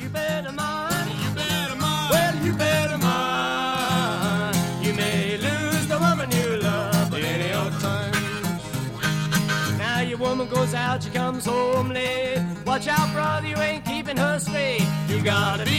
you better mind. You better mind. Well, you better mind. You may lose the woman you love at any old time. Now your woman goes out, she comes home late. Watch out, brother, you ain't keeping her straight. You gotta be